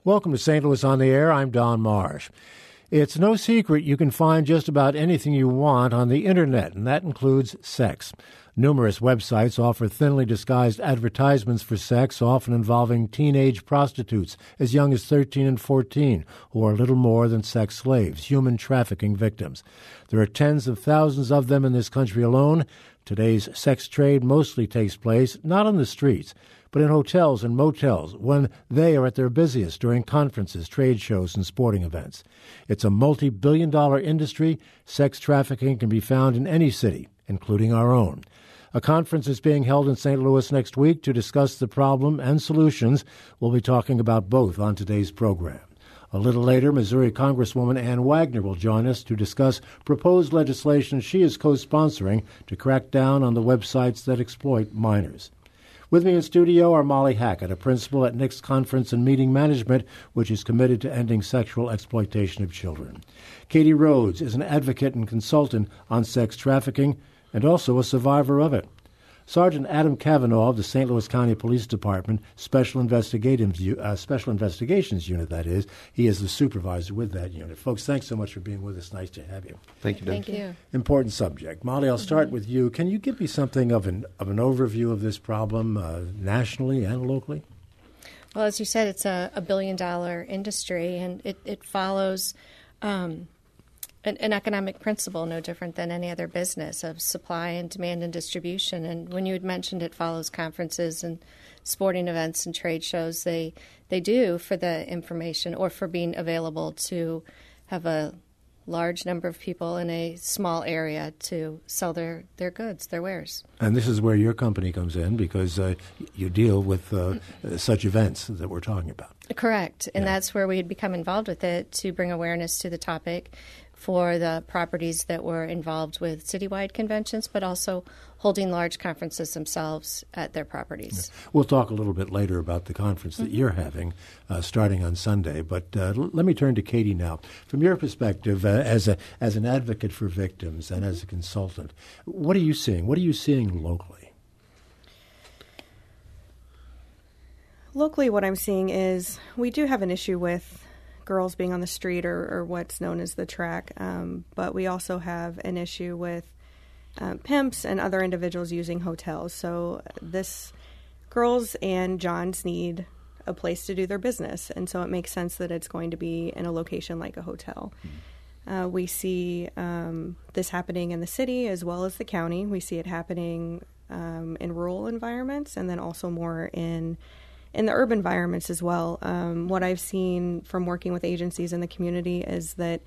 Welcome to St. Louis on the Air. I'm Don Marsh. It's no secret you can find just about anything you want on the Internet, and that includes sex. Numerous websites offer thinly disguised advertisements for sex, often involving teenage prostitutes as young as 13 and 14, who are little more than sex slaves, human trafficking victims. There are tens of thousands of them in this country alone. Today's sex trade mostly takes place not on the streets, but in hotels and motels when they are at their busiest during conferences, trade shows, and sporting events. It's a multi-billion-dollar industry. Sex trafficking can be found in any city, including our own. A conference is being held in St. Louis next week to discuss the problem and solutions. We'll be talking about both on today's program. A little later, Missouri Congresswoman Ann Wagner will join us to discuss proposed legislation she is co-sponsoring to crack down on the websites that exploit minors. With me in studio are Molly Hackett, a principal at Nick's Conference and Meeting Management, which is committed to ending sexual exploitation of children. Katie Rhodes is an advocate and consultant on sex trafficking and also a survivor of it. Sergeant Adam Cavanaugh of the St. Louis County Police Department Special Investigations Unit, that is. He is the supervisor with that unit. Folks, thanks so much for being with us. Nice to have you. Thank you, Dan. Thank you. Important subject. Molly, I'll start with you. Can you give me something of an overview of this problem nationally and locally? Well, as you said, it's a billion-dollar industry, and it follows an economic principle no different than any other business of supply and demand and distribution. And when you had mentioned it follows conferences and sporting events and trade shows, they do for the information or for being available to have a large number of people in a small area to sell their goods, their wares. And this is where your company comes in because you deal with such events that we're talking about. Correct. And that's where we had become involved with it to bring awareness to the topic for the properties that were involved with citywide conventions, but also holding large conferences themselves at their properties. Yeah. We'll talk a little bit later about the conference that you're having starting on Sunday, but let me turn to Katie now. From your perspective, as an advocate for victims and as a consultant, what are you seeing? What are you seeing locally? Locally, what I'm seeing is we do have an issue with girls being on the street or what's known as the track, but we also have an issue with pimps and other individuals using hotels. So girls and Johns need a place to do their business, and so it makes sense that it's going to be in a location like a hotel. We see this happening in the city as well as the county. We see it happening in rural environments and then also more in the urban environments as well. What I've seen from working with agencies in the community is that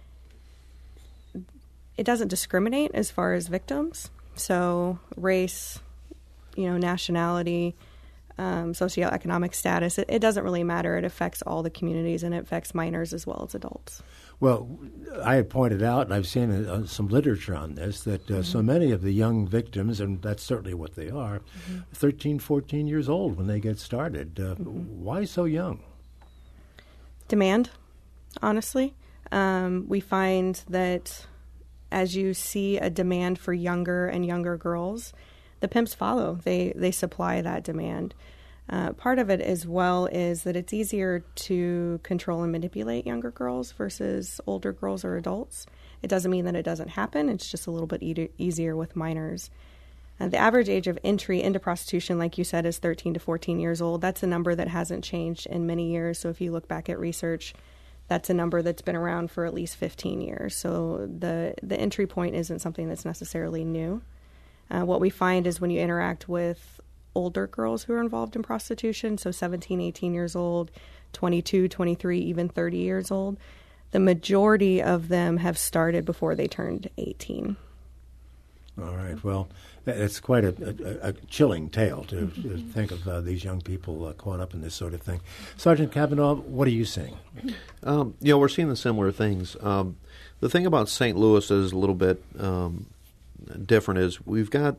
it doesn't discriminate as far as victims. So race, nationality, socioeconomic status, it doesn't really matter. It affects all the communities, and it affects minors as well as adults. Well, I had pointed out, and I've seen some literature on this, that so many of the young victims, and that's certainly what they are, 13, 14 years old when they get started. Why so young? Demand, honestly. We find that as you see a demand for younger and younger girls, the pimps follow. They supply that demand. Part of it as well is that it's easier to control and manipulate younger girls versus older girls or adults. It doesn't mean that it doesn't happen. It's just a little bit easier with minors. The average age of entry into prostitution, like you said, is 13 to 14 years old. That's a number that hasn't changed in many years. So if you look back at research, that's a number that's been around for at least 15 years. So the entry point isn't something that's necessarily new. What we find is when you interact with older girls who are involved in prostitution, so 17, 18 years old, 22, 23, even 30 years old, the majority of them have started before they turned 18. All right. Well, it's quite a chilling tale to think of these young people caught up in this sort of thing. Sergeant Cavanaugh, what are you seeing? We're seeing the similar things. The thing about St. Louis is a little bit different is we've got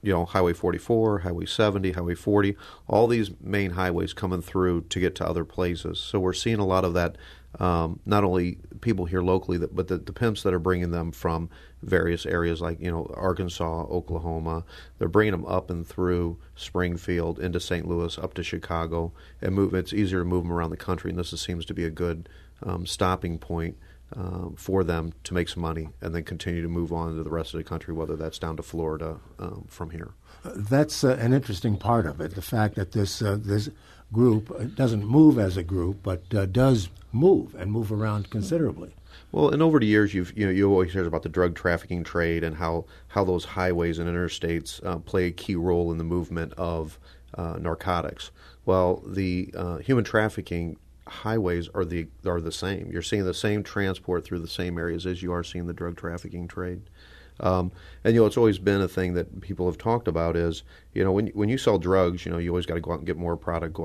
Highway 44, Highway 70, Highway 40, all these main highways coming through to get to other places. So we're seeing a lot of that, not only people here locally, but the pimps that are bringing them from various areas like, Arkansas, Oklahoma. They're bringing them up and through Springfield, into St. Louis, up to Chicago, and it's easier to move them around the country, and this seems to be a good stopping point for them to make some money and then continue to move on to the rest of the country, whether that's down to Florida from here. That's an interesting part of it, the fact that this group doesn't move as a group, but does move around considerably. Well, and over the years, you always hear about the drug trafficking trade and how those highways and interstates play a key role in the movement of narcotics. Well, the human trafficking highways are the same. You're seeing the same transport through the same areas as you are seeing the drug trafficking trade. And it's always been a thing that people have talked about is, when you sell drugs, you always got to go out and get more product,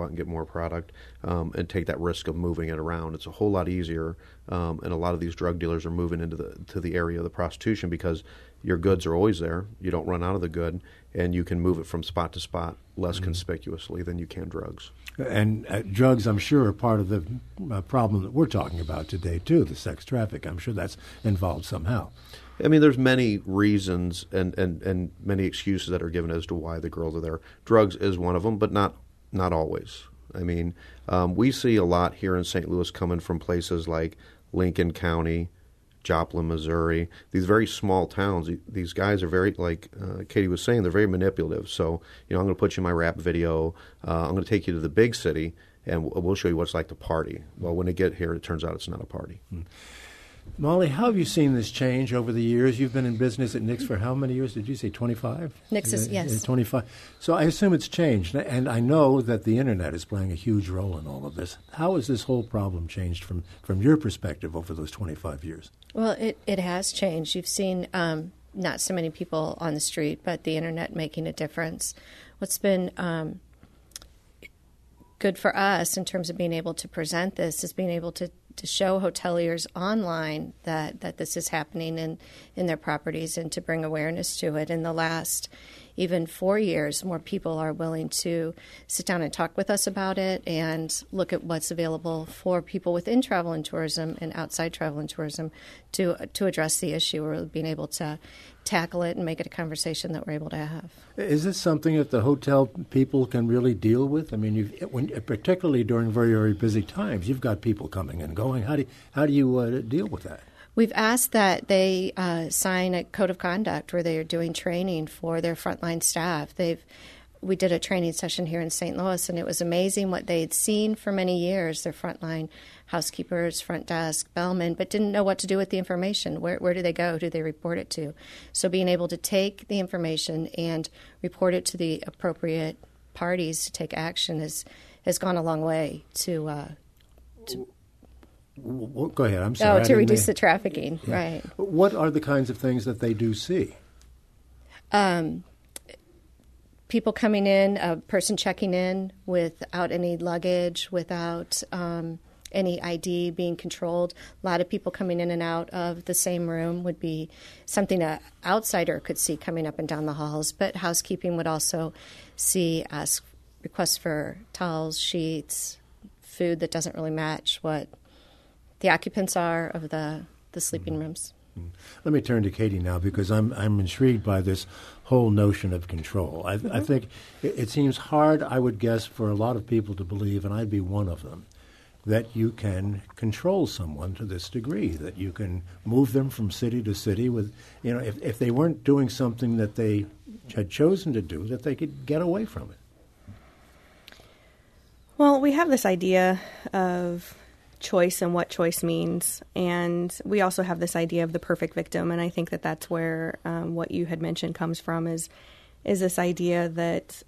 and take that risk of moving it around. It's a whole lot easier, and a lot of these drug dealers are moving into the area of the prostitution because your goods are always there. You don't run out of the good, and you can move it from spot to spot less conspicuously than you can drugs. And drugs, I'm sure, are part of the problem that we're talking about today, too, the sex traffic. I'm sure that's involved somehow. I mean, there's many reasons and many excuses that are given as to why the girls are there. Drugs is one of them, but not always. I mean, we see a lot here in St. Louis coming from places like Lincoln County, Joplin, Missouri, these very small towns. These guys are very, like Katie was saying, they're very manipulative. So, I'm going to put you in my rap video. I'm going to take you to the big city, and we'll show you what it's like to party. Well, when they get here, it turns out it's not a party. Molly, how have you seen this change over the years? You've been in business at Nick's for how many years? Did you say 25? Nick's is, yes. 25. So I assume it's changed. And I know that the Internet is playing a huge role in all of this. How has this whole problem changed from your perspective over those 25 years? Well, it has changed. You've seen not so many people on the street, but the Internet making a difference. What's been good for us in terms of being able to present this is being able to show hoteliers online that this is happening in their properties and to bring awareness to it. In the last even 4 years, more people are willing to sit down and talk with us about it and look at what's available for people within travel and tourism and outside travel and tourism to address the issue or being able to tackle it and make it a conversation that we're able to have. Is this something that the hotel people can really deal with? I mean, particularly during very, very busy times, you've got people coming and going. How do you deal with that? We've asked that they sign a code of conduct where they are doing training for their frontline staff. We did a training session here in St. Louis, and it was amazing what they had seen for many years, their frontline housekeepers, front desk, bellmen, but didn't know what to do with the information. Where do they go? Who do they report it to? So being able to take the information and report it to the appropriate parties to take action has gone a long way to go ahead. I'm sorry. To reduce the trafficking, yeah. Right. What are the kinds of things that they do see? People coming in, a person checking in without any luggage, without any ID being controlled. A lot of people coming in and out of the same room would be something an outsider could see coming up and down the halls, but housekeeping would also ask requests for towels, sheets, food that doesn't really match what the occupants are of the sleeping rooms. Let me turn to Katie now because I'm intrigued by this whole notion of control. I think it seems hard, I would guess, for a lot of people to believe, and I'd be one of them, that you can control someone to this degree, that you can move them from city to city with, if they weren't doing something that they had chosen to do, that they could get away from it. Well, we have this idea of choice and what choice means, and we also have this idea of the perfect victim, and I think that that's where what you had mentioned comes from is this idea that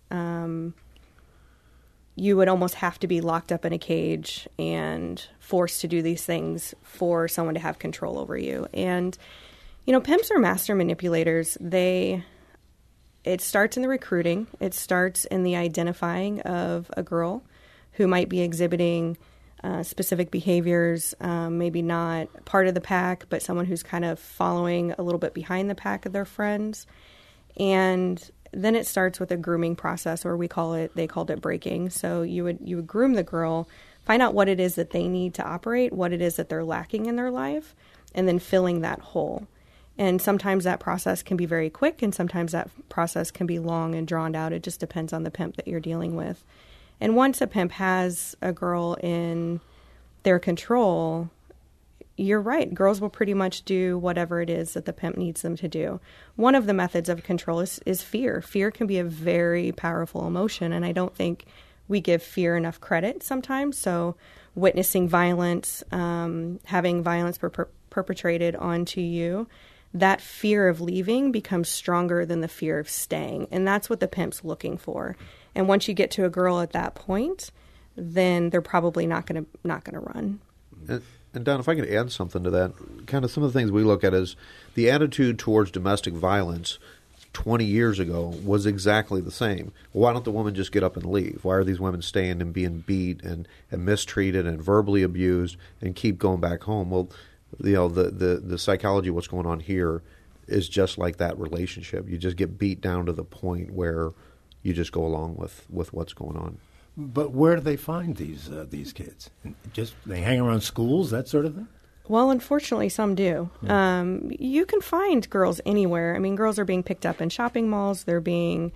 you would almost have to be locked up in a cage and forced to do these things for someone to have control over you. And, pimps are master manipulators. It starts in the recruiting. It starts in the identifying of a girl who might be exhibiting specific behaviors, maybe not part of the pack, but someone who's kind of following a little bit behind the pack of their friends. And then it starts with a grooming process, or they called it breaking. So you would groom the girl, find out what it is that they need to operate, what it is that they're lacking in their life, and then filling that hole. And sometimes that process can be very quick, and sometimes that process can be long and drawn out. It just depends on the pimp that you're dealing with. And once a pimp has a girl in their control, you're right. Girls will pretty much do whatever it is that the pimp needs them to do. One of the methods of control is fear. Fear can be a very powerful emotion, and I don't think we give fear enough credit sometimes. So witnessing violence, having violence perpetrated onto you, that fear of leaving becomes stronger than the fear of staying. And that's what the pimp's looking for. And once you get to a girl at that point, then they're probably not going to run. And Don, if I could add something to that, kind of some of the things we look at is the attitude towards domestic violence 20 years ago was exactly the same. Why don't the women just get up and leave? Why are these women staying and being beat and mistreated and verbally abused and keep going back home? Well, the psychology of what's going on here is just like that relationship. You just get beat down to the point where you just go along with what's going on. But where do they find these kids? Just they hang around schools, that sort of thing? Well, unfortunately, some do. You can find girls anywhere. I mean, girls are being picked up in shopping malls. They're being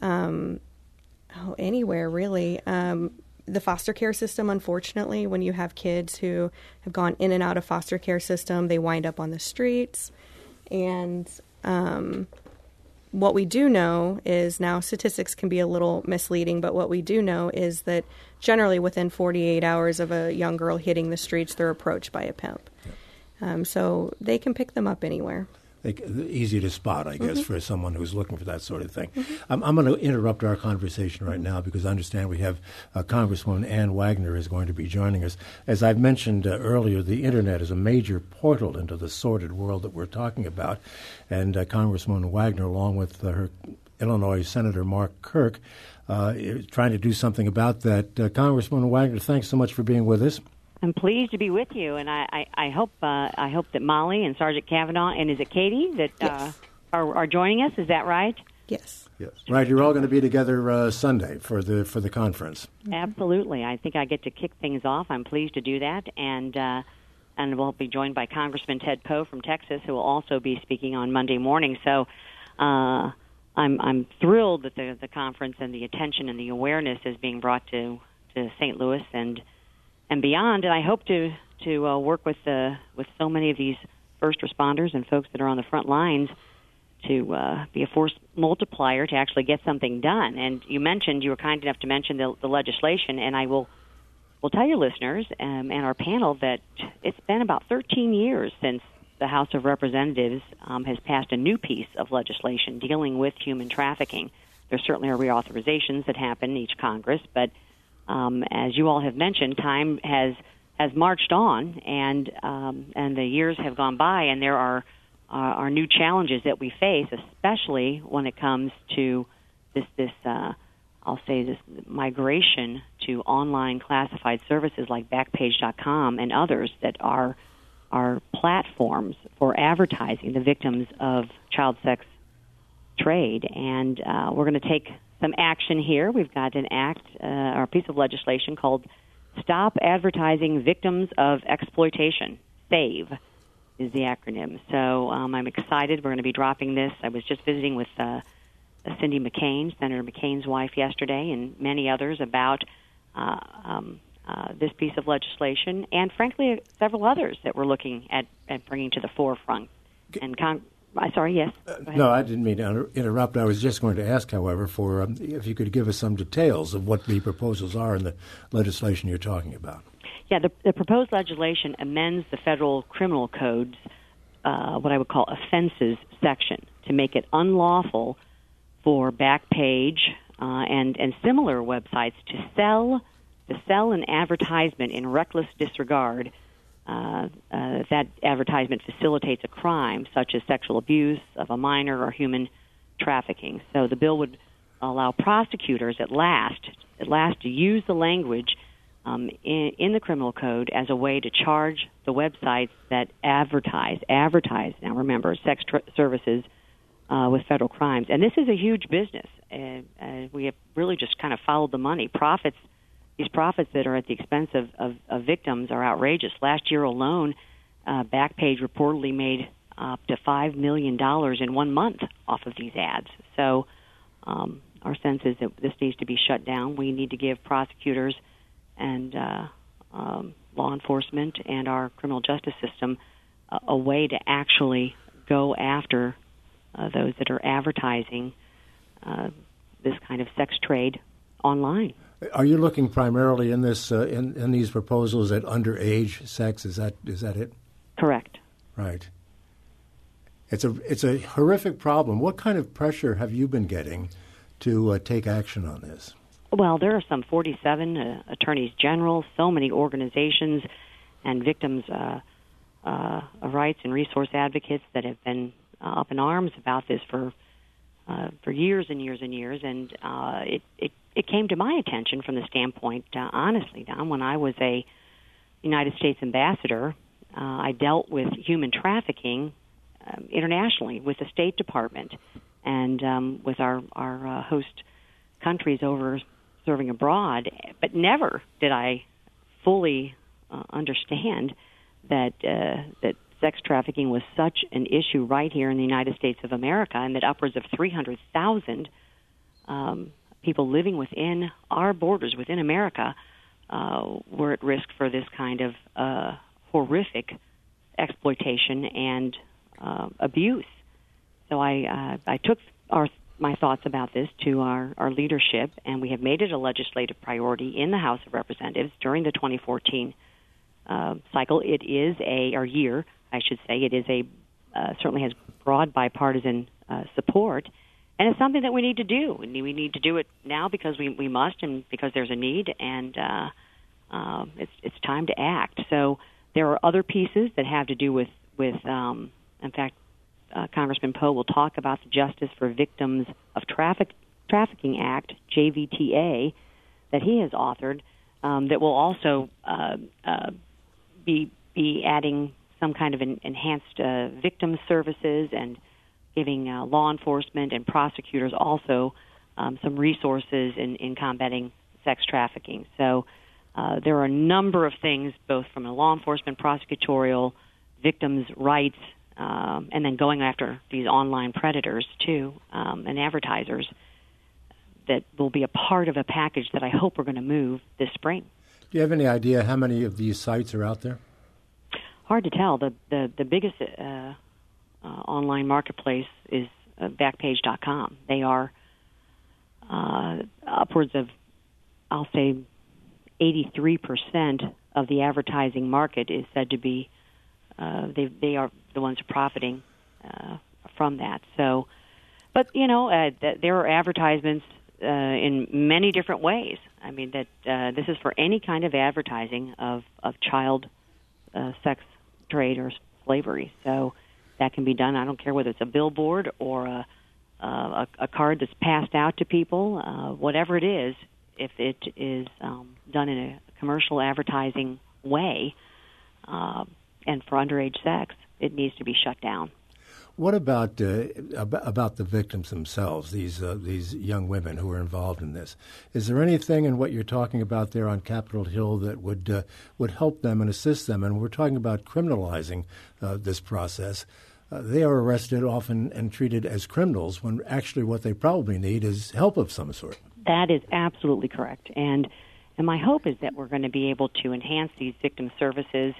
anywhere, really. The foster care system, unfortunately, when you have kids who have gone in and out of foster care system, they wind up on the streets. And what we do know is, now statistics can be a little misleading, but what we do know is that generally within 48 hours of a young girl hitting the streets, they're approached by a pimp. So they can pick them up anywhere. Easy to spot, I guess, for someone who's looking for that sort of thing. I'm going to interrupt our conversation right now because I understand we have Congresswoman Ann Wagner is going to be joining us. As I've mentioned earlier, the Internet is a major portal into the sordid world that we're talking about. And Congresswoman Wagner, along with her Illinois Senator Mark Kirk, is trying to do something about that. Congresswoman Wagner, thanks so much for being with us. I'm pleased to be with you, and I hope that Molly and Sergeant Kavanaugh and is it Katie that yes. are joining us? Is that right? Yes. Right, you're all going to be together Sunday for the conference. Absolutely. I think I get to kick things off. I'm pleased to do that, and we'll be joined by Congressman Ted Poe from Texas, who will also be speaking on Monday morning. So I'm thrilled that the conference and the attention and the awareness is being brought to St. Louis and beyond, and I hope to work with so many of these first responders and folks that are on the front lines to be a force multiplier to actually get something done. And you were kind enough to mention the legislation, and I will tell your listeners and our panel that it's been about 13 years since the House of Representatives has passed a new piece of legislation dealing with human trafficking. There certainly are reauthorizations that happen in each Congress, but as you all have mentioned, time has marched on, and the years have gone by, and there are new challenges that we face, especially when it comes to this migration to online classified services like Backpage.com and others that are platforms for advertising the victims of child sex trade, and we're going to take some action here. We've got an or a piece of legislation called Stop Advertising Victims of Exploitation. SAVE is the acronym. So I'm excited. We're going to be dropping this. I was just visiting with Cindy McCain, Senator McCain's wife, yesterday, and many others about this piece of legislation, and frankly, several others that we're looking at bringing to the forefront. And sorry, yes. No, I didn't mean to interrupt. I was just going to ask, however, for if you could give us some details of what the proposals are in the legislation you're talking about. Yeah, the proposed legislation amends the federal criminal code's what I would call offenses section to make it unlawful for Backpage and similar websites to sell an advertisement in reckless disregard. If that advertisement facilitates a crime such as sexual abuse of a minor or human trafficking. So the bill would allow prosecutors at last to use the language in the criminal code as a way to charge the websites that advertise. Now remember, sex services with federal crimes. And this is a huge business. We have really just kind of followed the money. These profits that are at the expense of victims are outrageous. Last year alone, Backpage reportedly made up to $5 million in 1 month off of these ads. So our sense is that this needs to be shut down. We need to give prosecutors and law enforcement and our criminal justice system a way to actually go after those that are advertising this kind of sex trade online. Are you looking primarily in this in these proposals at underage sex? Is that it? Correct. Right. It's a horrific problem. What kind of pressure have you been getting to take action on this? Well, there are some 47 attorneys general, so many organizations and victims' rights and resource advocates that have been up in arms about this for years and years and years. And it came to my attention from the standpoint, honestly, Don, when I was a United States ambassador, I dealt with human trafficking internationally with the State Department and with our host countries over serving abroad, but never did I fully understand that sex trafficking was such an issue right here in the United States of America, and that upwards of 300,000 people living within our borders, within America, were at risk for this kind of horrific exploitation and abuse. So I took my thoughts about this to our leadership, and we have made it a legislative priority in the House of Representatives during the 2014 cycle. It is year, I should say. It is certainly has broad bipartisan support, and it's something that we need to do. We need to do it now because we must, and because there's a need, and it's time to act. So there are other pieces that have to do with in fact, Congressman Poe will talk about the Justice for Victims of Trafficking Act, JVTA, that he has authored, that will also be adding some kind of enhanced victim services and giving law enforcement and prosecutors also some resources in combating sex trafficking. So there are a number of things, both from a law enforcement, prosecutorial, victims' rights, and then going after these online predators, too, and advertisers, that will be a part of a package that I hope we're going to move this spring. Do you have any idea how many of these sites are out there? Hard to tell. The biggest online marketplace is Backpage.com. They are upwards of, I'll say, 83% of the advertising market is said to be, they are the ones profiting from that. So, but, there are advertisements in many different ways. I mean, that this is for any kind of advertising of child sex trade or slavery. So that can be done. I don't care whether it's a billboard or a card that's passed out to people, whatever it is. If it is done in a commercial advertising way and for underage sex, it needs to be shut down. What about the victims themselves, these young women who are involved in this? Is there anything in what you're talking about there on Capitol Hill that would help them and assist them? And we're talking about criminalizing this process. They are arrested often and treated as criminals when actually what they probably need is help of some sort. That is absolutely correct. And my hope is that we're going to be able to enhance these victim services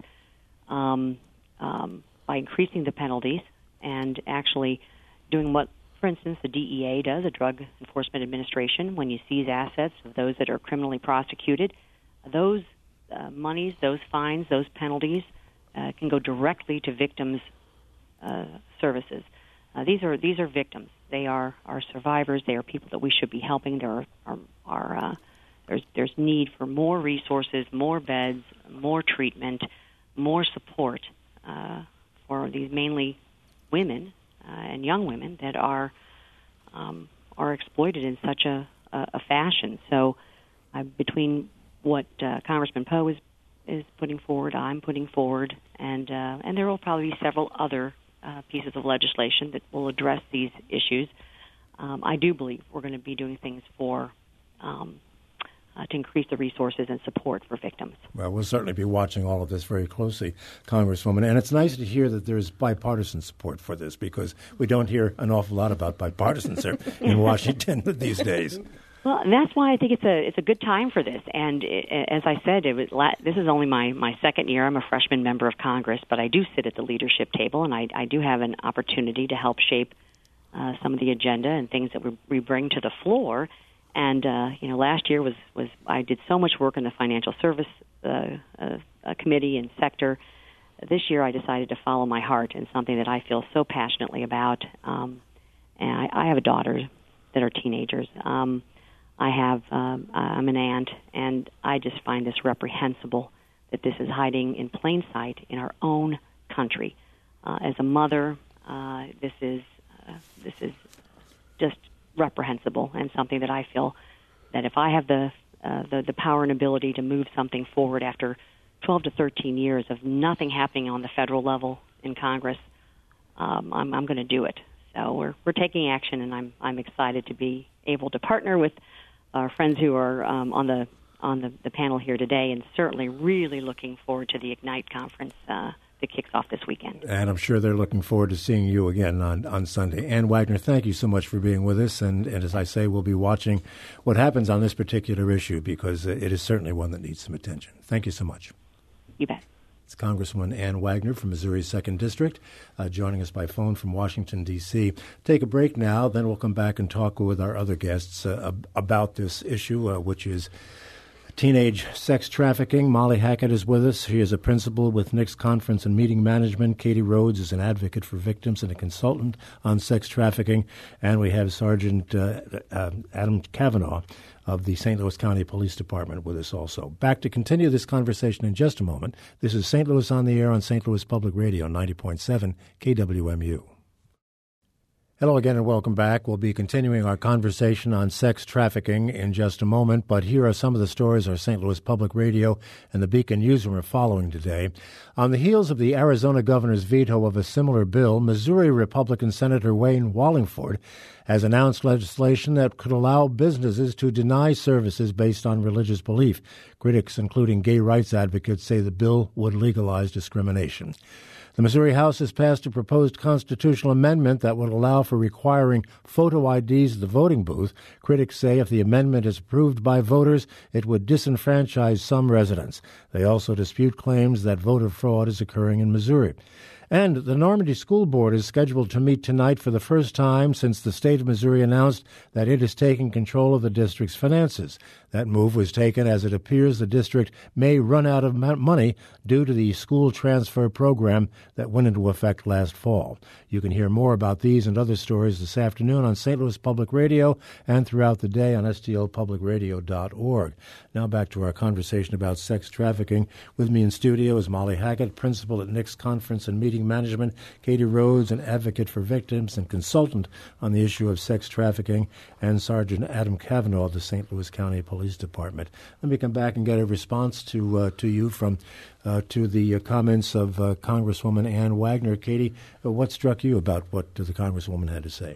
by increasing the penalties and actually doing what, for instance, the DEA does, the Drug Enforcement Administration, when you seize assets of those that are criminally prosecuted. Those monies, those fines, those penalties can go directly to victims' services. These are victims. They are survivors. They are people that we should be helping. There's need for more resources, more beds, more treatment, more support for these mainly women and young women that are exploited in such a fashion. So between what Congressman Poe is putting forward, I'm putting forward, and there will probably be several other pieces of legislation that will address these issues. I do believe we're going to be doing things to increase the resources and support for victims. Well, we'll certainly be watching all of this very closely, Congresswoman. And it's nice to hear that there's bipartisan support for this, because we don't hear an awful lot about bipartisanship in Washington these days. Well, and that's why I think it's a good time for this. And as I said, this is only my second year. I'm a freshman member of Congress, but I do sit at the leadership table, and I do have an opportunity to help shape some of the agenda and things that we bring to the floor. And last year was I did so much work in the financial service committee and sector. This year, I decided to follow my heart in something that I feel so passionately about. And I have a daughter that are teenagers. I'm an aunt, and I just find this reprehensible that this is hiding in plain sight in our own country. As a mother, this is just reprehensible, and something that I feel that if I have the power and ability to move something forward after 12 to 13 years of nothing happening on the federal level in Congress, I'm going to do it. So we're taking action, and I'm excited to be able to partner with our friends who are on the panel here today, and certainly really looking forward to the Ignite conference that kicks off this weekend. And I'm sure they're looking forward to seeing you again on Sunday. Ann Wagner, thank you so much for being with us. And as I say, we'll be watching what happens on this particular issue, because it is certainly one that needs some attention. Thank you so much. You bet. It's Congresswoman Ann Wagner from Missouri's 2nd District, joining us by phone from Washington, D.C. Take a break now, then we'll come back and talk with our other guests about this issue, which is teenage sex trafficking. Molly Hackett is with us. She is a principal with Nix Conference and Meeting Management. Katie Rhodes is an advocate for victims and a consultant on sex trafficking. And we have Sergeant Adam Kavanaugh of the St. Louis County Police Department with us also. Back to continue this conversation in just a moment. This is St. Louis on the Air on St. Louis Public Radio, 90.7 KWMU. Hello again and welcome back. We'll be continuing our conversation on sex trafficking in just a moment, but here are some of the stories our St. Louis Public Radio and the Beacon Newsroom are following today. On the heels of the Arizona governor's veto of a similar bill, Missouri Republican Senator Wayne Wallingford has announced legislation that could allow businesses to deny services based on religious belief. Critics, including gay rights advocates, say the bill would legalize discrimination. The Missouri House has passed a proposed constitutional amendment that would allow for requiring photo IDs at the voting booth. Critics say if the amendment is approved by voters, it would disenfranchise some residents. They also dispute claims that voter fraud is occurring in Missouri. And the Normandy School Board is scheduled to meet tonight for the first time since the state of Missouri announced that it is taking control of the district's finances. That move was taken as it appears the district may run out of money due to the school transfer program that went into effect last fall. You can hear more about these and other stories this afternoon on St. Louis Public Radio and throughout the day on stlpublicradio.org. Now back to our conversation about sex trafficking. With me in studio is Molly Hackett, principal at Nix Conference and Meeting Management, Katie Rhodes, an advocate for victims and consultant on the issue of sex trafficking, and Sergeant Adam Kavanaugh of the St. Louis County Police Department. Let me come back and get a response to you from to the comments of Congresswoman Ann Wagner. Katie, what struck you about what the Congresswoman had to say?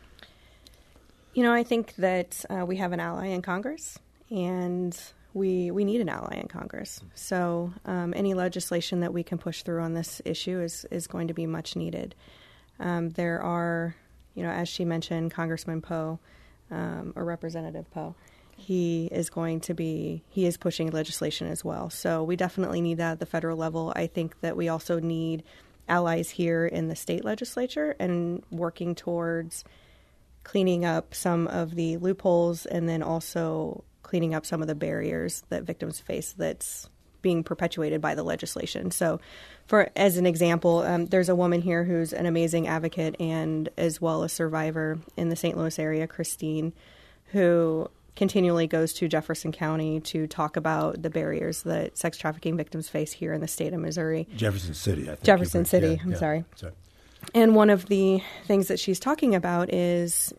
You know, I think that we have an ally in Congress, and we need an ally in Congress. So any legislation that we can push through on this issue is going to be much needed. There are, you know, as she mentioned, Congressman Poe, or Representative Poe, he is pushing legislation as well. So we definitely need that at the federal level. I think that we also need allies here in the state legislature and working towards cleaning up some of the loopholes and then also cleaning up some of the barriers that victims face that's being perpetuated by the legislation. So as an example, there's a woman here who's an amazing advocate and as well a survivor in the St. Louis area, Christine, who continually goes to Jefferson County to talk about the barriers that sex trafficking victims face here in the state of Missouri. Jefferson City, I think. Jefferson City, I'm sorry. And one of the things that she's talking about is,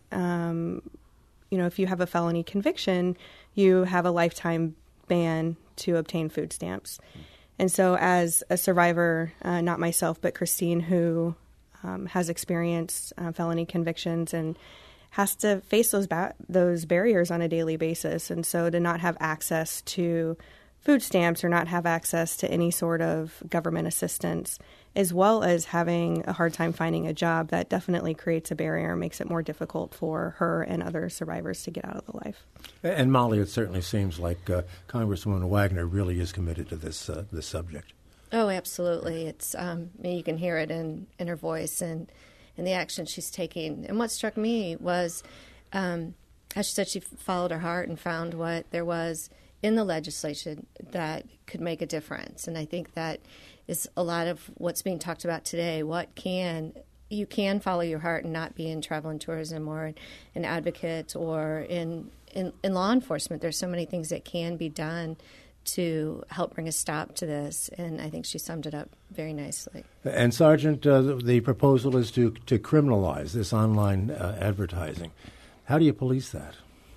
you know, if you have a felony conviction, you have a lifetime ban to obtain food stamps. And so as a survivor, not myself, but Christine, who has experienced felony convictions and has to face those barriers on a daily basis. And so to not have access to food stamps or not have access to any sort of government assistance, as well as having a hard time finding a job, that definitely creates a barrier and makes it more difficult for her and other survivors to get out of the life. And Molly, it certainly seems like Congresswoman Wagner really is committed to this subject. Oh, absolutely. It's you can hear it in her voice and in the action she's taking. And what struck me was, as she said, she followed her heart and found what there was in the legislation that could make a difference. And I think that is a lot of what's being talked about today. You can follow your heart and not be in travel and tourism or an advocate or in law enforcement. There's so many things that can be done to help bring a stop to this, and I think she summed it up very nicely. And Sergeant, the proposal is to criminalize this online advertising. How do you police that?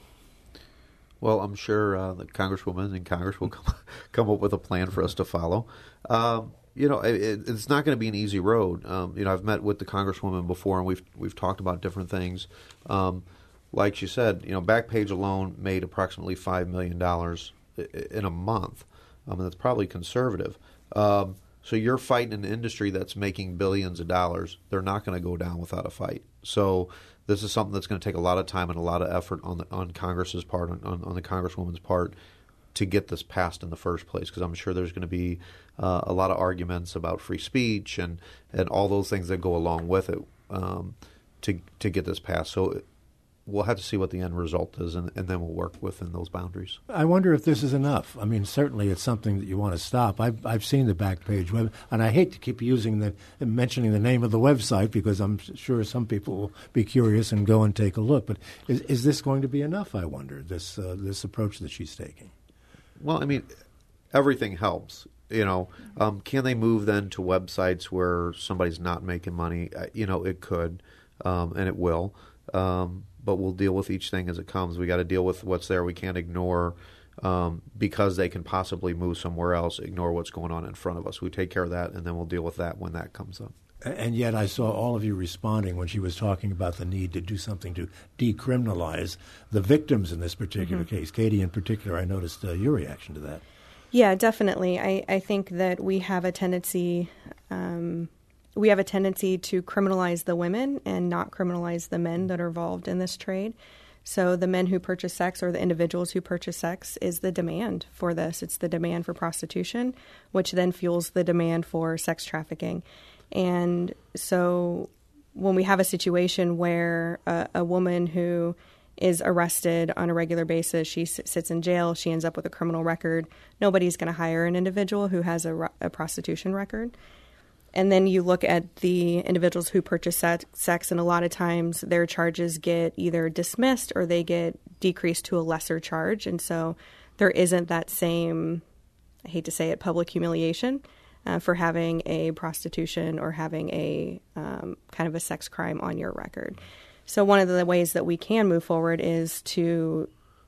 Well, I'm sure the Congresswoman and Congress will come up with a plan for us to follow. It's not going to be an easy road. I've met with the Congresswoman before, and we've talked about different things. Like she said, Backpage alone made approximately $5 million in a month. That's probably conservative. So you're fighting an industry that's making billions of dollars. They're not going to go down without a fight. So this is something that's going to take a lot of time and a lot of effort on Congress's part, on the Congresswoman's part, to get this passed in the first place. Because I'm sure there's going to be a lot of arguments about free speech and all those things that go along with it to get this passed. So we'll have to see what the end result is, and then we'll work within those boundaries. I wonder if this is enough. I mean, certainly it's something that you want to stop. I've seen the Backpage web, and I hate to keep mentioning the name of the website because I'm sure some people will be curious and go and take a look. But is this going to be enough, I wonder, this approach that she's taking? Well, I mean, everything helps. Can they move then to websites where somebody's not making money? It could, and it will. But we'll deal with each thing as it comes. We got to deal with what's there. We can't ignore, because they can possibly move somewhere else, ignore what's going on in front of us. We take care of that, and then we'll deal with that when that comes up. And yet I saw all of you responding when she was talking about the need to do something to decriminalize the victims in this particular case. Katie, in particular, I noticed your reaction to that. Yeah, definitely. I think that we have a tendency to criminalize the women and not criminalize the men that are involved in this trade. So the men who purchase sex or the individuals who purchase sex is the demand for this. It's the demand for prostitution, which then fuels the demand for sex trafficking. And so when we have a situation where a woman who is arrested on a regular basis, she sits in jail, she ends up with a criminal record, nobody's going to hire an individual who has a prostitution record. And then you look at the individuals who purchase sex, and a lot of times their charges get either dismissed or they get decreased to a lesser charge. And so there isn't that same, I hate to say it, public humiliation for having a prostitution or having a kind of a sex crime on your record. So one of the ways that we can move forward is to,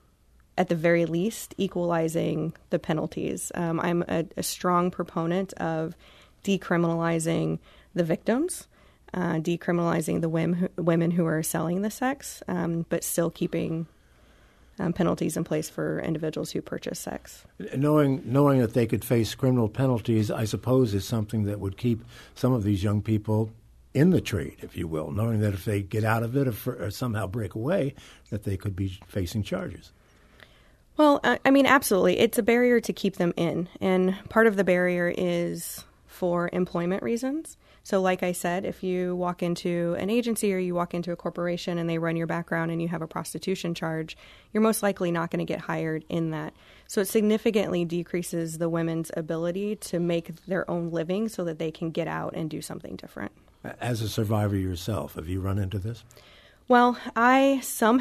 at the very least, equalizing the penalties. I'm a strong proponent of decriminalizing the victims, decriminalizing the women who are selling the sex, but still keeping penalties in place for individuals who purchase sex. Knowing that they could face criminal penalties, I suppose, is something that would keep some of these young people in the trade, if you will, knowing that if they get out of it or somehow break away, that they could be facing charges. Well, I mean, absolutely. It's a barrier to keep them in. And part of the barrier is for employment reasons. So like I said, if you walk into an agency or you walk into a corporation and they run your background and you have a prostitution charge, you're most likely not going to get hired in that. So it significantly decreases the women's ability to make their own living so that they can get out and do something different. As a survivor yourself, have you run into this? Well, I'm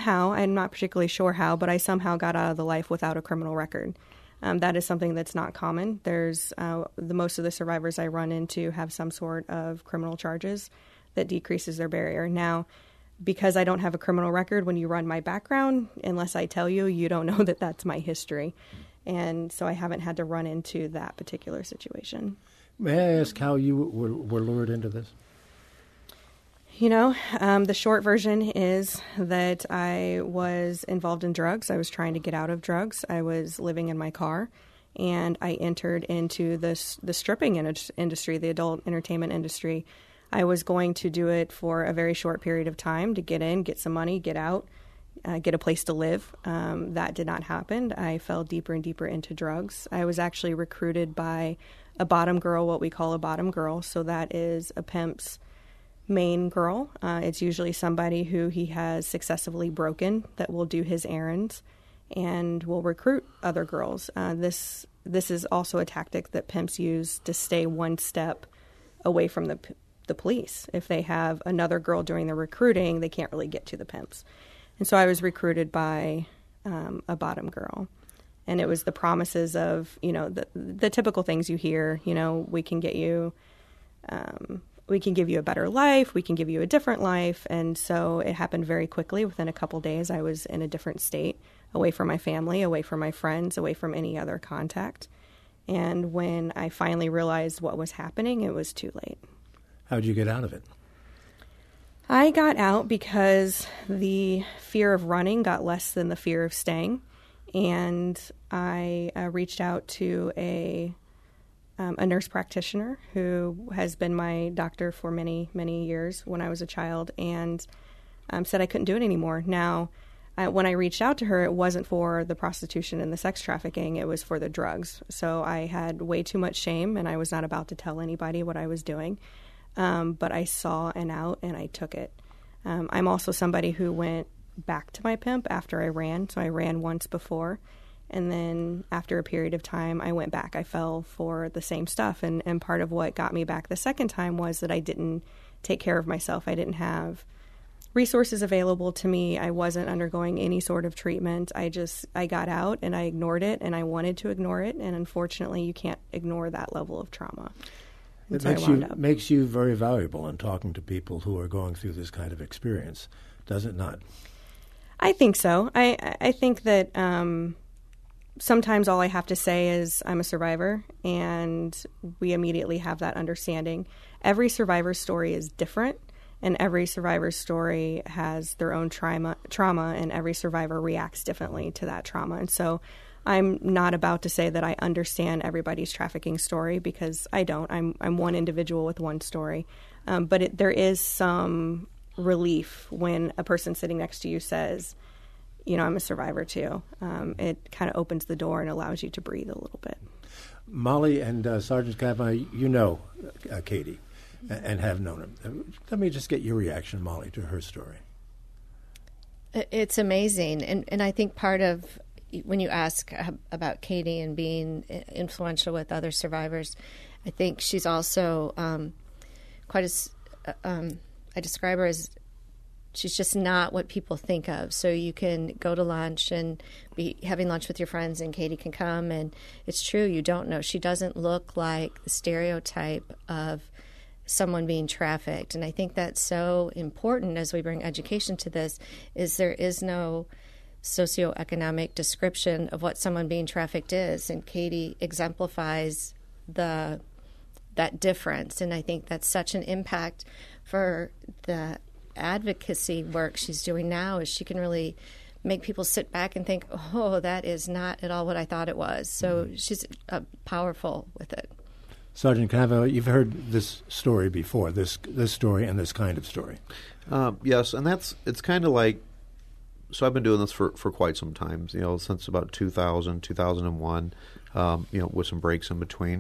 not particularly sure how, but I somehow got out of the life without a criminal record. That is something that's not common. There's most of the survivors I run into have some sort of criminal charges that decreases their barrier. Now, because I don't have a criminal record, when you run my background, unless I tell you, you don't know that that's my history. And so I haven't had to run into that particular situation. May I ask how you were lured into this? The short version is that I was involved in drugs. I was trying to get out of drugs. I was living in my car, and I entered into the stripping industry, the adult entertainment industry. I was going to do it for a very short period of time to get in, get some money, get out, get a place to live. That did not happen. I fell deeper and deeper into drugs. I was actually recruited by a bottom girl, what we call a bottom girl. So that is a pimp's main girl. It's usually somebody who he has successfully broken that will do his errands and will recruit other girls. This is also a tactic that pimps use to stay one step away from the police. If they have another girl doing the recruiting, they can't really get to the pimps. And so I was recruited by a bottom girl. And it was the promises of, the typical things you hear, we can get you... we can give you a better life. We can give you a different life. And so it happened very quickly. Within a couple days, I was in a different state, away from my family, away from my friends, away from any other contact. And when I finally realized what was happening, it was too late. How did you get out of it? I got out because the fear of running got less than the fear of staying. And I reached out to a nurse practitioner who has been my doctor for many, many years when I was a child, and said I couldn't do it anymore. Now, when I reached out to her, it wasn't for the prostitution and the sex trafficking. It was for the drugs. So I had way too much shame, and I was not about to tell anybody what I was doing. But I saw an out, and I took it. I'm also somebody who went back to my pimp after I ran. So I ran once before. And then after a period of time, I went back. I fell for the same stuff. And part of what got me back the second time was that I didn't take care of myself. I didn't have resources available to me. I wasn't undergoing any sort of treatment. I got out and I ignored it, and I wanted to ignore it. And unfortunately, you can't ignore that level of trauma. It makes you very valuable in talking to people who are going through this kind of experience, does it not? I think so. I think that... sometimes all I have to say is I'm a survivor, and we immediately have that understanding. Every survivor's story is different, and every survivor's story has their own trauma, and every survivor reacts differently to that trauma. And so I'm not about to say that I understand everybody's trafficking story, because I don't. I'm one individual with one story. But there is some relief when a person sitting next to you says, I'm a survivor too. It kind of opens the door and allows you to breathe a little bit. Molly and Sergeant Kavanaugh, you know Katie and have known him. Let me just get your reaction, Molly, to her story. It's amazing. And I think part of when you ask about Katie and being influential with other survivors, I think she's also quite as, I describe her as, she's just not what people think of. So you can go to lunch and be having lunch with your friends, and Katie can come, and it's true, you don't know. She doesn't look like the stereotype of someone being trafficked. And I think that's so important as we bring education to this, is there is no socioeconomic description of what someone being trafficked is. And Katie exemplifies that difference. And I think that's such an impact for the advocacy work she's doing now, is she can really make people sit back and think, oh, that is not at all what I thought it was. So she's powerful with it. Sergeant Kavanaugh, you've heard this story before, this story and this kind of story. Yes, and it's kind of like, so I've been doing this for quite some time, since about 2000, 2001, with some breaks in between.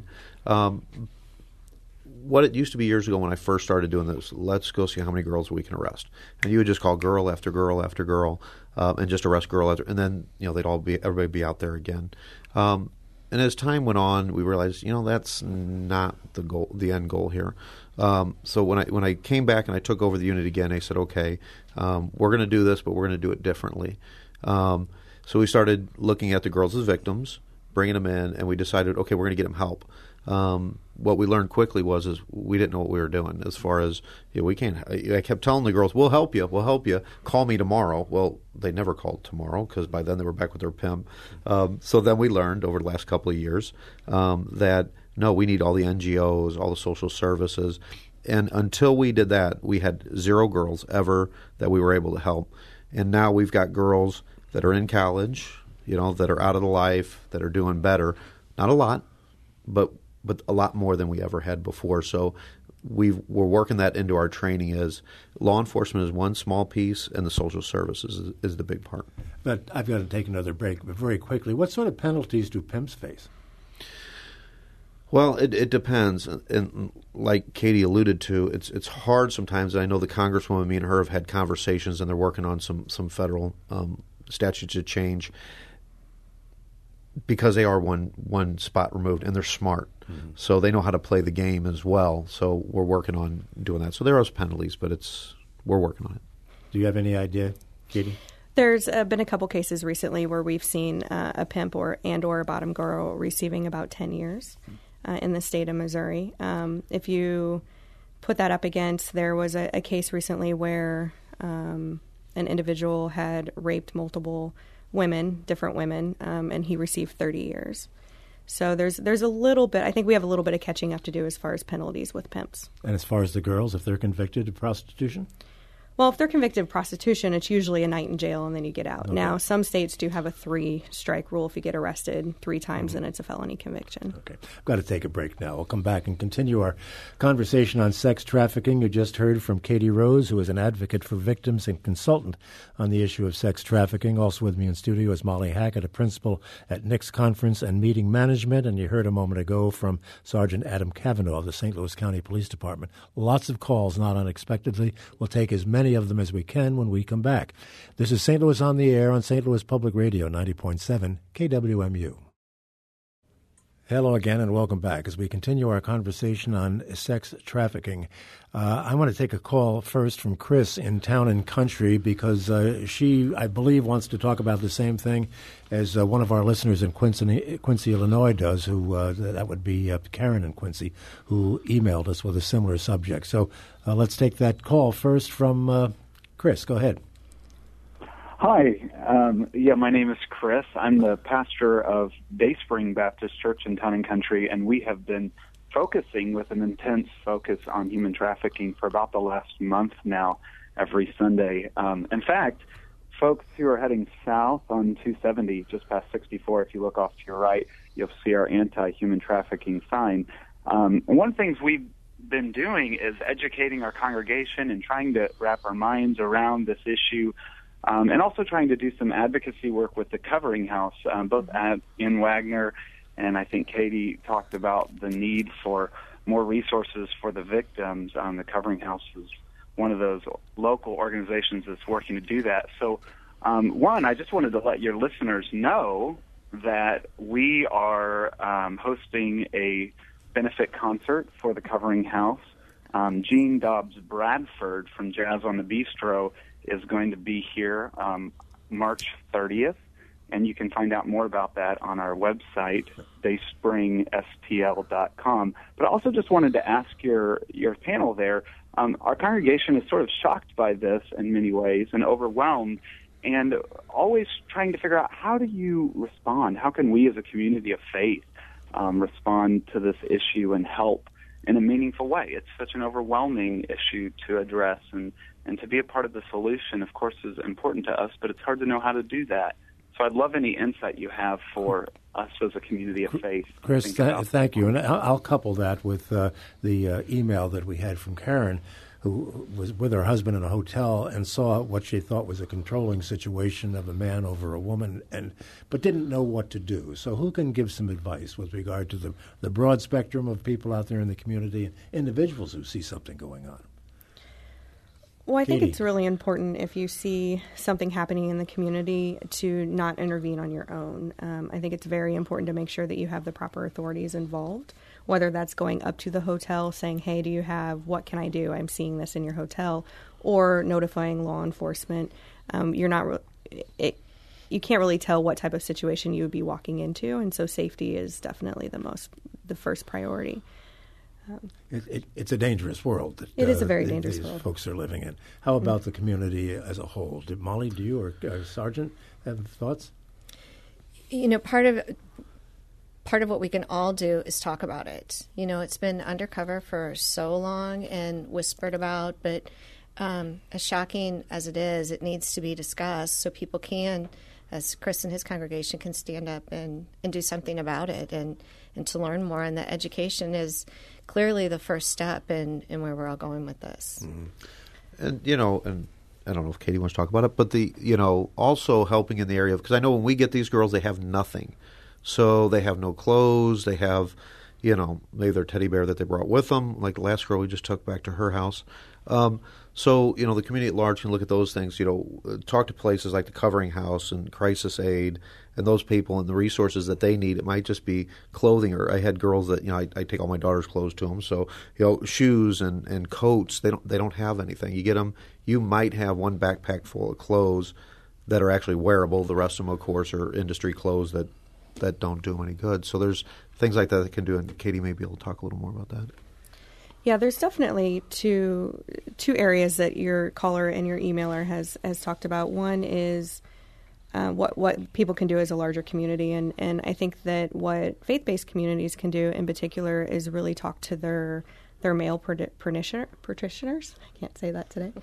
What it used to be years ago when I first started doing this, let's go see how many girls we can arrest. And you would just call girl after girl after girl, and just arrest girl after, and then everybody be out there again. And as time went on, we realized that's not the goal, the end goal here. So when I came back and I took over the unit again, I said, okay, we're going to do this, but we're going to do it differently. So we started looking at the girls as victims, bringing them in, and we decided, okay, we're going to get them help. What we learned quickly was we didn't know what we were doing. As far as we can't. I kept telling the girls, "We'll help you. We'll help you. Call me tomorrow." Well, they never called tomorrow because by then they were back with their pimp. So then we learned over the last couple of years that no, we need all the NGOs, all the social services, And until we did that, we had 0 girls ever that we were able to help. And now we've got girls that are in college, that are out of the life, that are doing better. Not a lot, but a lot more than we ever had before. So we're working that into our training as law enforcement is one small piece, and the social services is the big part. But I've got to take another break. But very quickly, what sort of penalties do pimps face? Well, it depends, and like Katie alluded to, it's hard sometimes. I know the Congresswoman, me and her have had conversations, and they're working on some federal statutes to change because they are one spot removed, and they're smart, so they know how to play the game as well. So we're working on doing that. So there are penalties, but we're working on it. Do you have any idea, Katie? There's been a couple cases recently where we've seen a pimp or a bottom girl receiving about 10 years. In the state of Missouri. If you put that up against, there was a case recently where an individual had raped multiple women, different women, and he received 30 years. So there's a little bit, I think we have a little bit of catching up to do as far as penalties with pimps. And as far as the girls, if they're convicted of prostitution? Well, if they're convicted of prostitution, it's usually a night in jail and then you get out. Okay. Now, some states do have a 3-strike rule. If you get arrested 3 times, then it's a felony conviction. Okay. I've got to take a break now. We'll come back and continue our conversation on sex trafficking. You just heard from Katie Rose, who is an advocate for victims and consultant on the issue of sex trafficking. Also with me in studio is Molly Hackett, a principal at Nick's Conference and Meeting Management. And you heard a moment ago from Sergeant Adam Cavanaugh of the St. Louis County Police Department. Lots of calls, not unexpectedly. We'll take as many of them as we can when we come back. This is St. Louis on the Air on St. Louis Public Radio 90.7 KWMU. Hello again and welcome back as we continue our conversation on sex trafficking. I want to take a call first from Chris in Town and Country because she, I believe, wants to talk about the same thing as one of our listeners in Quincy, Illinois does, who that would be Karen in Quincy, who emailed us with a similar subject. So let's take that call first from Chris. Go ahead. Hi. My name is Chris. I'm the pastor of Dayspring Baptist Church in Town and Country, and we have been focusing with an intense focus on human trafficking for about the last month now, every Sunday. In fact, folks who are heading south on 270, just past 64, if you look off to your right, you'll see our anti-human trafficking sign. One of the things we've been doing is educating our congregation and trying to wrap our minds around this issue. And also trying to do some advocacy work with the Covering House, both in Wagner, and I think Katie talked about the need for more resources for the victims. The Covering House is one of those local organizations that's working to do that. So, I just wanted to let your listeners know that we are hosting a benefit concert for the Covering House. Gene Dobbs Bradford from Jazz on the Bistro is going to be here March 30th, and you can find out more about that on our website, dayspringstl.com. But I also just wanted to ask your panel there, our congregation is sort of shocked by this in many ways and overwhelmed, and always trying to figure out, how do you respond? How can we as a community of faith respond to this issue and help in a meaningful way? It's such an overwhelming issue to address, and to be a part of the solution, of course, is important to us, but it's hard to know how to do that. So I'd love any insight you have for us as a community of faith. Chris, thank you. And I'll couple that with the email that we had from Karen, who was with her husband in a hotel and saw what she thought was a controlling situation of a man over a woman, but didn't know what to do. So who can give some advice with regard to the broad spectrum of people out there in the community and individuals who see something going on? Well, I think it's really important, if you see something happening in the community, to not intervene on your own. I think it's very important to make sure that you have the proper authorities involved, whether that's going up to the hotel saying, hey, what can I do? I'm seeing this in your hotel, or notifying law enforcement. You can't really tell what type of situation you would be walking into, and so safety is definitely the first priority. It's a dangerous world. It is a very dangerous world folks are living in. How about the community as a whole? Molly, do you or Sergeant have thoughts? Part of part of what we can all do is talk about it. It's been undercover for so long and whispered about, but as shocking as it is, it needs to be discussed so people can, as Chris and his congregation, can stand up and do something about it and to learn more. And that education is clearly the first step in where we're all going with this. Mm-hmm. And I don't know if Katie wants to talk about it, but also helping in the area, because I know when we get these girls, they have nothing. So they have no clothes. They have, maybe their teddy bear that they brought with them, like the last girl we just took back to her house. So, the community at large can look at those things, talk to places like the Covering House and Crisis Aid and those people and the resources that they need. It might just be clothing, or I had girls that, I take all my daughter's clothes to them. So, shoes and coats, they don't have anything. You get them, you might have one backpack full of clothes that are actually wearable. The rest of them, of course, are industry clothes that don't do them any good. So there's things like that can do, and Katie may be able to talk a little more about that. Yeah, there's definitely two areas that your caller and your emailer has talked about. One is what people can do as a larger community, and I think that what faith-based communities can do in particular is really talk to their male practitioners. I can't say that today.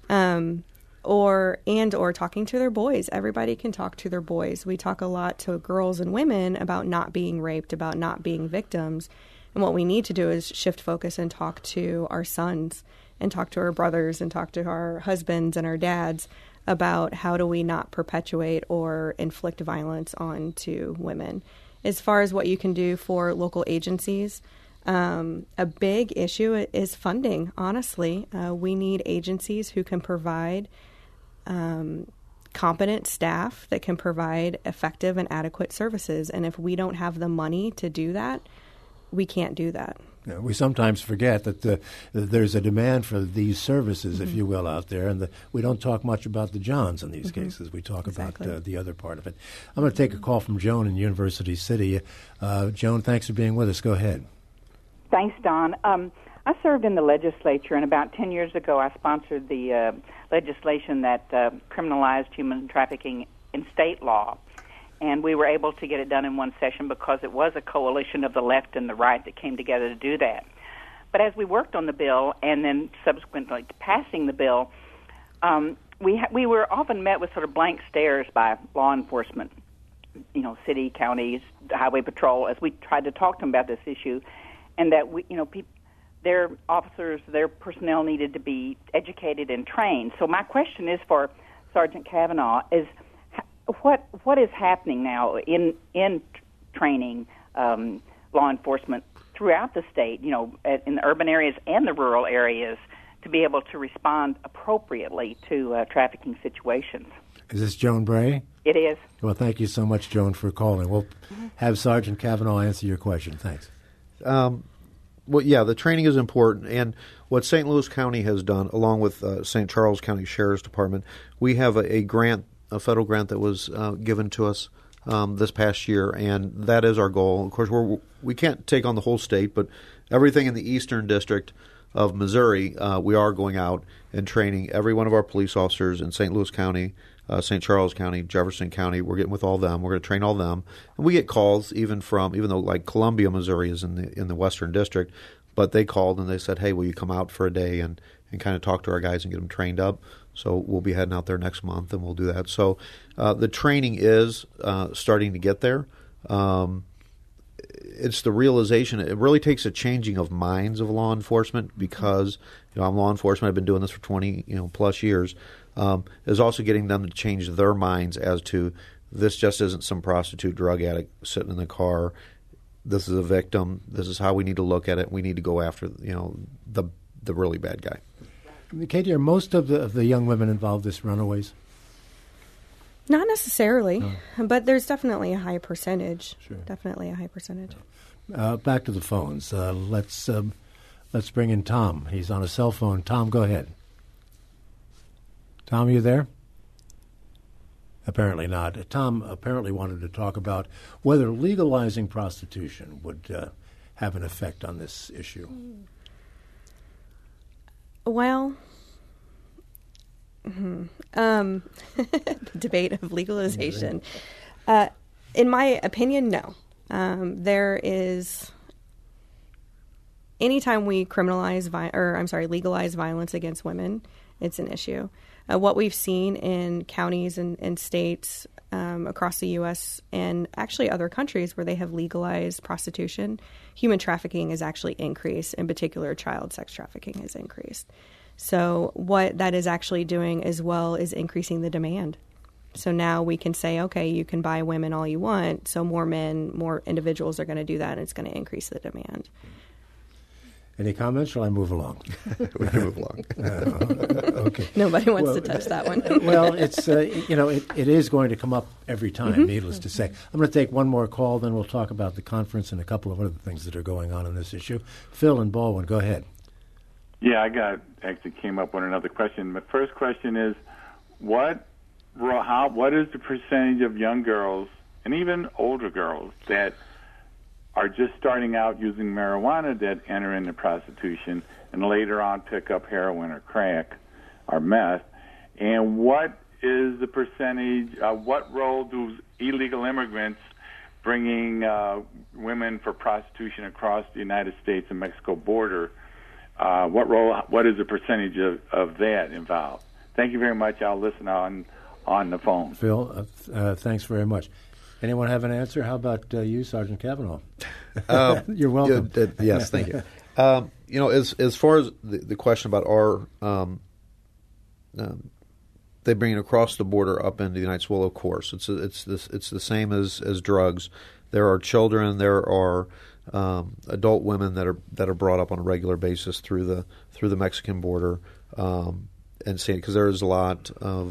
Or talking to their boys. Everybody can talk to their boys. We talk a lot to girls and women about not being raped, about not being victims. And what we need to do is shift focus and talk to our sons and talk to our brothers and talk to our husbands and our dads about how do we not perpetuate or inflict violence onto women. As far as what you can do for local agencies, a big issue is funding, honestly. We need agencies who can provide competent staff that can provide effective and adequate services. And if we don't have the money to do that, we can't do that. Yeah, we sometimes forget that there's a demand for these services, if you will, out there, and we don't talk much about the Johns in these cases. We talk about the other part of it. I'm going to take a call from Joan in University City. Joan, thanks for being with us. Go ahead. Thanks, Don. I served in the legislature, and about 10 years ago I sponsored the legislation that criminalized human trafficking in state law. And we were able to get it done in one session because it was a coalition of the left and the right that came together to do that. But as we worked on the bill and then subsequently passing the bill, we were often met with sort of blank stares by law enforcement, city, counties, highway patrol, as we tried to talk to them about this issue, and that their officers, their personnel needed to be educated and trained. So my question is for Sergeant Kavanaugh is, what is happening now in training law enforcement throughout the state, in the urban areas and the rural areas, to be able to respond appropriately to trafficking situations? Is this Joan Bray? It is. Well, thank you so much, Joan, for calling. We'll have Sergeant Kavanaugh answer your question. Thanks. Well, yeah, the training is important, and what St. Louis County has done, along with St. Charles County Sheriff's Department, we have a grant, a federal grant that was given to us this past year, and that is our goal. Of course, we can't take on the whole state, but everything in the Eastern District of Missouri, we are going out and training every one of our police officers in St. Louis County, St. Charles County, Jefferson County. We're getting with all them. We're going to train all them. And we get calls even though like Columbia, Missouri is in the Western District, but they called and they said, hey, will you come out for a day and kind of talk to our guys and get them trained up? So we'll be heading out there next month, and we'll do that. So the training is starting to get there. It's the realization. It really takes a changing of minds of law enforcement because I'm law enforcement. I've been doing this for 20 plus years. Is also getting them to change their minds as to this just isn't some prostitute drug addict sitting in the car. This is a victim. This is how we need to look at it. We need to go after the really bad guy. Katie, are most of the young women involved as runaways? Not necessarily, but there's definitely a high percentage. Sure. Definitely a high percentage. Back to the phones. Let's bring in Tom. He's on a cell phone. Tom, go ahead. Tom, you there? Apparently not. Tom apparently wanted to talk about whether legalizing prostitution would have an effect on this issue. Well, the debate of legalization. In my opinion, no. There is, anytime we legalize violence against women, it's an issue. What we've seen in counties and states across the U.S. and actually other countries where they have legalized prostitution, human trafficking has actually increased. In particular, child sex trafficking has increased. So what that is actually doing as well is increasing the demand. So now we can say, okay, you can buy women all you want. So more men, more individuals are going to do that, and it's going to increase the demand. Any comments? Shall I move along? We can move along. Okay. Nobody wants to touch that one. Well, it's it is going to come up every time, needless to say. I'm going to take one more call, then we'll talk about the conference and a couple of other things that are going on this issue. Phil and Baldwin, go ahead. Yeah, actually came up with another question. My first question is, what is the percentage of young girls and even older girls that are just starting out using marijuana that enter into prostitution and later on pick up heroin or crack or meth? And what is the percentage, what role do illegal immigrants bringing women for prostitution across the United States and Mexico border, what is the percentage of that involved? Thank you very much. I'll listen on the phone. Phil, thanks very much. Anyone have an answer? How about you, Sergeant Kavanaugh? You're welcome. Yes, thank you. As far as the question about they bring it across the border up into the United States, well, of course, it's the same as drugs. There are children. There are adult women that are brought up on a regular basis through the Mexican border, and saying, because there is a lot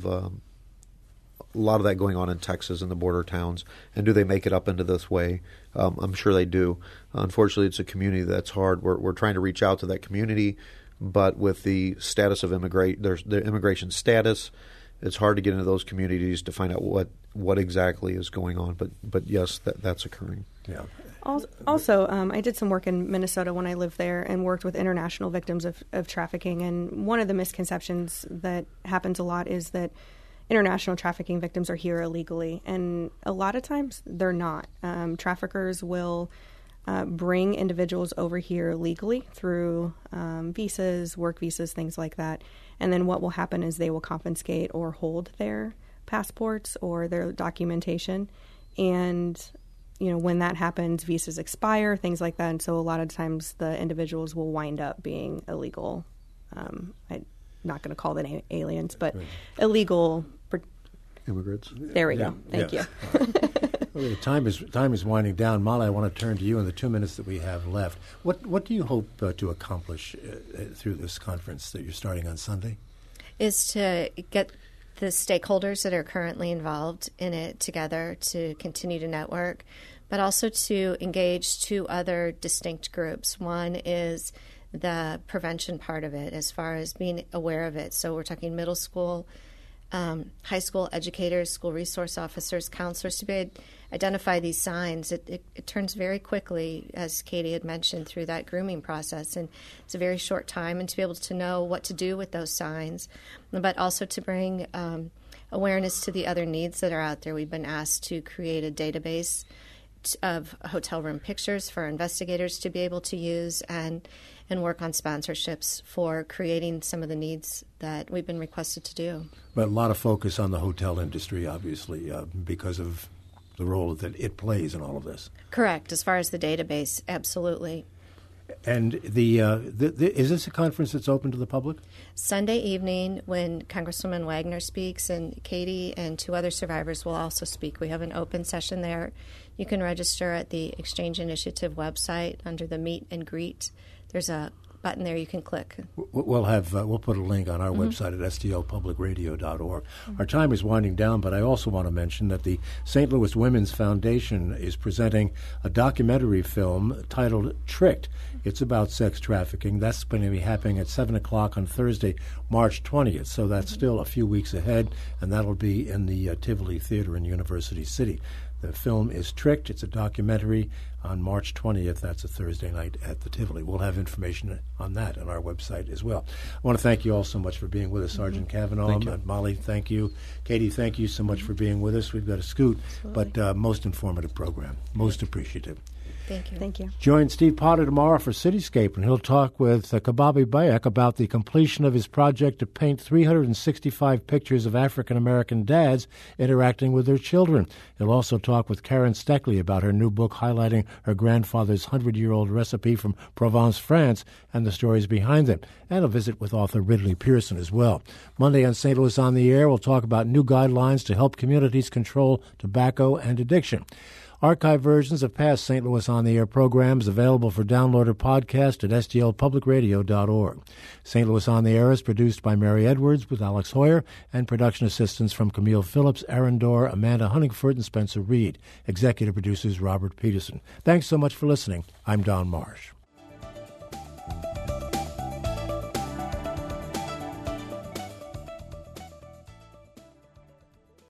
of that going on in Texas and the border towns. And do they make it up into this way? I'm sure they do. Unfortunately, it's a community that's hard. We're trying to reach out to that community, but with the status of the immigration status, it's hard to get into those communities to find out what exactly is going on. But yes, that's occurring. Yeah. Also, I did some work in Minnesota when I lived there and worked with international victims of trafficking. And one of the misconceptions that happens a lot is that international trafficking victims are here illegally, and a lot of times they're not. Traffickers will bring individuals over here legally through visas, work visas, things like that. And then what will happen is they will confiscate or hold their passports or their documentation. And, when that happens, visas expire, things like that. And so a lot of times the individuals will wind up being illegal. I'm not going to call them aliens, but illegal immigrants. There we go. Thank you. Well, time is winding down. Molly, I want to turn to you in the 2 minutes that we have left. What do you hope to accomplish through this conference that you're starting on Sunday? Is to get the stakeholders that are currently involved in it together to continue to network, but also to engage two other distinct groups. One is the prevention part of it, as far as being aware of it. So we're talking middle school, high school educators, school resource officers, counselors, to be able to identify these signs. It turns very quickly, as Katie had mentioned, through that grooming process, and it's a very short time, and to be able to know what to do with those signs, but also to bring awareness to the other needs that are out there. We've been asked to create a database of hotel room pictures for investigators to be able to use, and work on sponsorships for creating some of the needs that we've been requested to do. But a lot of focus on the hotel industry, obviously, because of the role that it plays in all of this. Correct. As far as the database, absolutely. And is this a conference that's open to the public? Sunday evening, when Congresswoman Wagner speaks, and Katie and two other survivors will also speak. We have an open session there. You can register at the Exchange Initiative website under the Meet and Greet. There's a button there you can click. We'll put a link on our website at stlpublicradio.org. Our time is winding down, but I also want to mention that the St. Louis Women's Foundation is presenting a documentary film titled Tricked. It's about sex trafficking. That's going to be happening at 7 o'clock on Thursday, March 20th. So that's still a few weeks ahead, and that'll be in the Tivoli Theater in University City. The film is Tricked. It's a documentary on March 20th. That's a Thursday night at the Tivoli. We'll have information on that on our website as well. I want to thank you all so much for being with us. Sergeant Kavanaugh, Molly, thank you. Katie, thank you so much for being with us. We've got to scoot, but most informative program. Most appreciative. Thank you. Thank you. Join Steve Potter tomorrow for Cityscape, and he'll talk with Kababi Bayek about the completion of his project to paint 365 pictures of African-American dads interacting with their children. He'll also talk with Karen Steckley about her new book highlighting her grandfather's 100-year-old recipe from Provence, France, and the stories behind it. And he'll visit with author Ridley Pearson as well. Monday on St. Louis on the Air, we'll talk about new guidelines to help communities control tobacco and addiction. Archive versions of past St. Louis On the Air programs available for download or podcast at stlpublicradio.org. St. Louis On the Air is produced by Mary Edwards with Alex Hoyer and production assistants from Camille Phillips, Aaron Dorr, Amanda Huntingford, and Spencer Reed. Executive producers Robert Peterson. Thanks so much for listening. I'm Don Marsh.